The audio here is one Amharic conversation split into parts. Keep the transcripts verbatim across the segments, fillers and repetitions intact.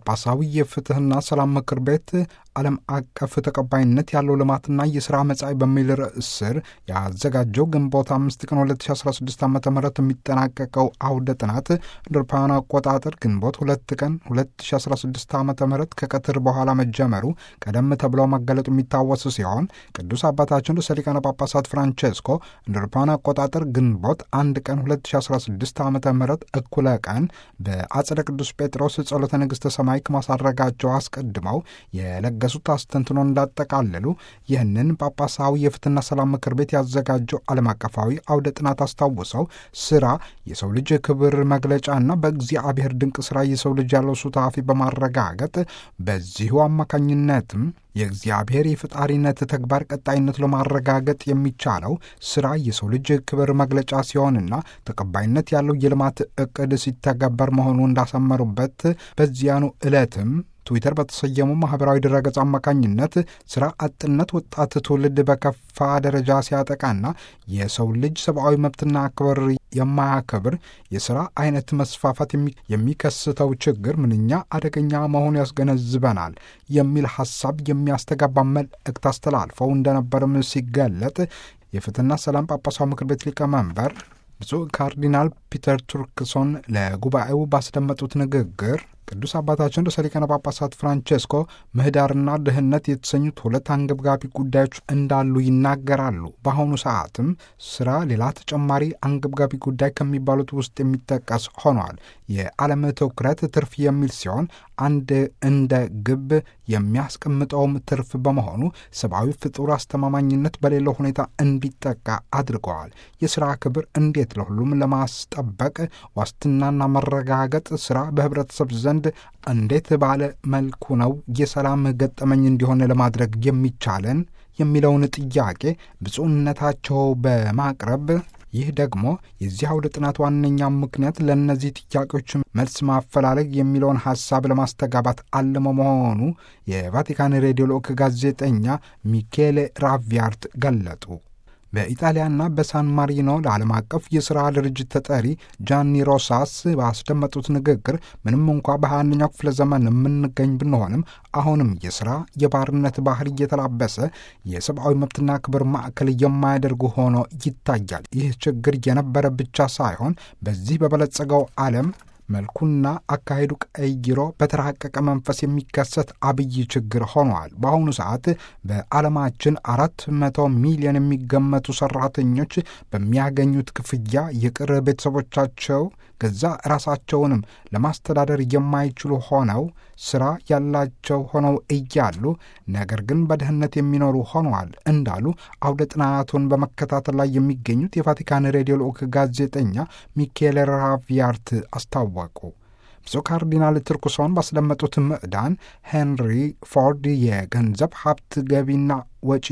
ጳጳሳዊ የፍትህና ሰላም ምክር ቤት ዓለም አቀፍ ተቀባይነት ያለው ልማትና የሥራ መጻኢ በሚል ርዕስ ስር ያዘጋጀው ግንቦት አምስት ቀን ሁለት ሺህ አስራ ስድስት ዓ ም የሚጠናቀቀው አውደ ጥናት እንደ አውሮፓውያን አቆጣጠር ግንቦት ሁለት ቀን ሁለት ሺህ አስራ ስድስት ዓ ም ከቀትር በኋላ መጀመሩ ቀደም ተብለው መገለጡ የሚታወስ ሲሆን ቅዱስ አባታችን ርዕሰ ሊቃነ ጳጳሳት ፍራንቼስኮ እንደ አውሮፓውያን አቆጣጠር ግንቦት አንድ ቀን ሁለት ሺህ አስራ ስድስት ዓ ም እኩለ ቀን በአጽደ ቅዱስ ጴጥሮስ ጸሎተ ንግሥተ ሰማይ ከማሳረጋቸው አስቀድመው የለገሱት አስተንትኖ እንዳጠቃለሉ ይህንን ጳጳሳዊ የፍትህና ሰላም ምክር ቤት ያዘጋጀው ዓለም አቀፋዊ አውደ ጥናት አስታውሰው ስራ የሰው ልጅ ክብር መግለጫና በእግዚአብሔር ድንቅ ስራ የሰው ልጅ ያለው ሱታፊ በማረጋገጥ በዚሁ አማካኝነትም የእግዚአብሔር የፈጣሪነት ተግባር ቀጣይነት ለማረጋገጥ የሚቻለው ስራ የሰው ልጅ ክብር መግለጫ ሲሆንና ተቀባይነት ያለው የልማት እቅድ ሲተገበር መሆኑ እንዳሰመሩበት በዚያኑ ዕለትም ትዊተር በተሰየመው ማህበራዊ ድረገጽ አማካኝነት ስራ አጥነት ወጣት ትውልድ በከፋ ደረጃ ሲያጠቃና የሰው ልጅ ሰብአዊ መብትና ክብር የማያከብር የሥራ አይነት መስፋፋት የሚከስተው ችግር ምንኛ አደገኛ መሆኑ ያስገነዝበናል የሚል ሐሳብ የሚያስተጋባ መልእክት አስተላልፈው እንደነበርም ሲገለጥ የፍትህና ሰላም ጳጳሳዊ ምክር ቤት ሊቀመንበር ብፁዕ ካርዲናል ፒተር ቱርክሶን ለጉባኤው ባስደመጡት ንግግር ቅዱስ አባታችን ርዕሰ ሊቃነ ጳጳሳት ፍራንቼስኮ ምህዳርና ድህነት የተሰኙት ሁለት አንገብጋቢ ጉዳዮች እንዳሉ ይናገራሉ። በአሁኑ ሰዓትም ስራ ሌላ ተጨማሪ አንገብጋቢ ጉዳይ ከሚባሉት ውስጥ የሚጠቀስ ሆኗል። የዓለም ትኩረት ትርፍ የሚል ሲሆን አንድ እንደ ግብ የሚያስቀምጠውም ትርፍ በመሆኑ ሰብአዊ ፍጡር አስተማማኝነት በሌለው ሁኔታ እንዲጠቃ አድርገዋል። የሥራ ክብር እንዴት ለሁሉም ለማስጠበቅ ዋስትናና መረጋገጥ ስራ በህብረተሰብ ዘንድ እንዴት ባለ መልኩ ነው የሰላም ገጠመኝ እንዲሆን ለማድረግ የሚቻለን የሚለውን ጥያቄ ብፁዕነታቸው በማቅረብ ይህ ደግሞ የዚህ አውደ ጥናት ዋነኛ ምክንያት ለእነዚህ ጥያቄዎች መልስ ማፈላለግ የሚለውን ሐሳብ ለማስተጋባት አልሞ መሆኑ የቫቲካን ሬዲዮ ልዑክ ጋዜጠኛ ሚኬሌ ራቪያርት ገለጡ። በኢጣሊያና በሳን ማሪኖ ለዓለም አቀፍ የሥራ ድርጅት ተጠሪ ጃኒ ሮሳስ ባስደመጡት ንግግር ምንም እንኳ በሃያ አንደኛው ክፍለ ዘመን የምንገኝ ብንሆንም አሁንም የሥራ የባርነት ባህር እየተላበሰ የሰብአዊ መብትና ክብር ማዕከል የማያደርጉ ሆኖ ይታያል። ይህ ችግር የነበረ ብቻ ሳይሆን በዚህ በበለጸገው ዓለም መልኩና አካሄዱ ቀይሮ በተራቀቀ መንፈስ የሚከሰት አብይ ችግር ሆኗል። በአሁኑ ሰዓት በዓለማችን አራት መቶ ሚሊዮን የሚገመቱ ሰራተኞች በሚያገኙት ክፍያ የቅር ቤተሰቦቻቸው ገዛ ራሳቸውንም ለማስተዳደር የማይችሉ ሆነው ስራ ያላቸው ሆነው እያሉ ነገር ግን በድህነት የሚኖሩ ሆነዋል እንዳሉ አውደ ጥናቱን በመከታተል ላይ የሚገኙት የቫቲካን ሬዲዮ ልዑክ ጋዜጠኛ ሚኬል ራቪያርት አስታወቁ። ብፁዕ ካርዲናል ቱርክሶን ባስደመጡት ምዕዳን ሄንሪ ፎርድ የገንዘብ ሀብት ገቢና ወጪ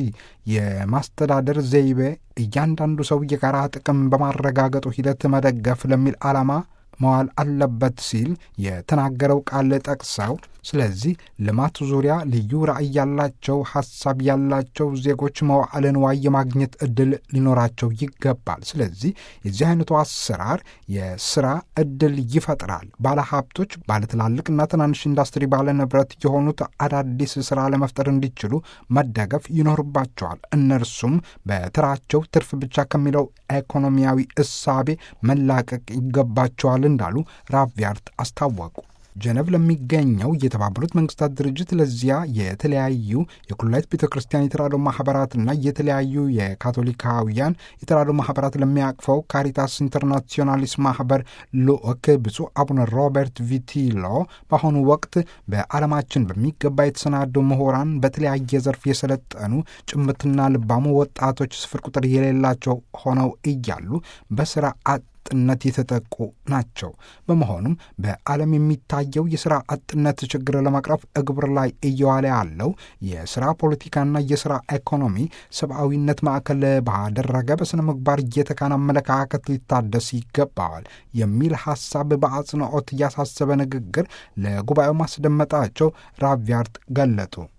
የማስተዳደር ዘይቤ እያንዳንዱ ሰው የጋራ ጥቅም በማረጋገጡ ሂደት መደገፍ ለሚል ዓላማ መዋል አለበት ሲል የተናገረው ቃል ጠቅሰው ስለዚህ ልማት ዙሪያ ልዩ ራዕይ ያላቸው ሐሳብ ያላቸው ዜጎች መዋዕለ ንዋይ የማግኘት ዕድል ሊኖራቸው ይገባል። ስለዚህ የዚህ አይነቱ አሰራር የሥራ ዕድል ይፈጥራል። ባለሀብቶች ባለትላልቅና ትናንሽ ኢንዱስትሪ ባለ ንብረት የሆኑት አዳዲስ ሥራ ለመፍጠር እንዲችሉ መደገፍ ይኖርባቸዋል። እነርሱም በተራቸው ትርፍ ብቻ ከሚለው ኢኮኖሚያዊ እሳቤ መላቀቅ ይገባቸዋል እንዳሉ ራቪያርት አስታወቁ። ጀነቭ ለሚገኘው የተባበሩት መንግስታት ድርጅት ለዚያ የተለያዩ የኩላይት ቤተ ክርስቲያን የተራድኦ ማህበራትና የተለያዩ የካቶሊካውያን የተራድኦ ማህበራት ለሚያቅፈው ካሪታስ ኢንተርናሲዮናሊስ ማህበር ልዑክ ብፁዕ አቡነ ሮበርት ቪቲሎ በአሁኑ ወቅት በዓለማችን በሚገባ የተሰናዱ ምሁራን በተለያየ ዘርፍ የሰለጠኑ ጭምትና ልባሙ ወጣቶች ስፍር ቁጥር የሌላቸው ሆነው እያሉ በስራ አጥነት የተጠቁ ናቸው። በመሆኑም በዓለም የሚታየው የሥራ አጥነት ችግር ለመቅረፍ እግብር ላይ እየዋለ ያለው የሥራ ፖለቲካና የሥራ ኢኮኖሚ ሰብአዊነት ማዕከል ባደረገ በሥነ ምግባር እየተካነ አመለካከት ሊታደስ ይገባዋል የሚል ሐሳብ በአጽንዖት እያሳሰበ ንግግር ለጉባኤው ማስደመጣቸው ራቪያርት ገለጡ።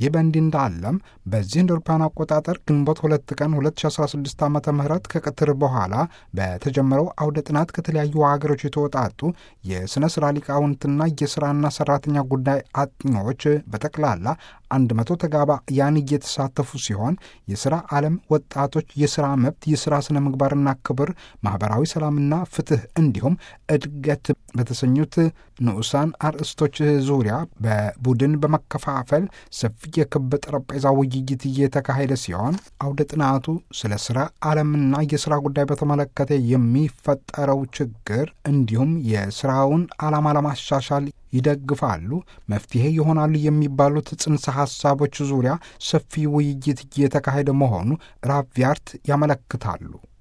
ይህ በእንዲህ እንዳለም በዚህ እንደ አውሮፓውያን አቆጣጠር ግንቦት ሁለት ቀን ሁለት ሺ አስራ ስድስት ዓመተ ምህረት ከቀትር በኋላ በተጀመረው አውደ ጥናት ከተለያዩ ሀገሮች የተወጣጡ የሥነ ሥራ ሊቃውንትና የሥራና ሠራተኛ ጉዳይ አጥኚዎች በጠቅላላ አንድ መቶ ተጋባያን እየተሳተፉ ሲሆን የሥራ ዓለም ወጣቶች የሥራ መብት፣ የሥራ ሥነ ምግባርና ክብር፣ ማኅበራዊ ሰላምና ፍትሕ እንዲሁም እድገት በተሰኙት ንዑሳን አርእስቶች ዙሪያ በቡድን በመከፋፈል ሰፊ የክብ ጠረጴዛ ውይይት እየተካሄደ ሲሆን አውደ ጥናቱ ስለ ሥራ ዓለምና የሥራ ጉዳይ በተመለከተ የሚፈጠረው ችግር እንዲሁም የሥራውን ዓላማ ለማሻሻል ይደግፋሉ፣ መፍትሄ ይሆናሉ የሚባሉት ጽንሰ ሐሳቦች ዙሪያ ሰፊ ውይይት እየተካሄደ መሆኑ ራቪያርት ያመለክታሉ።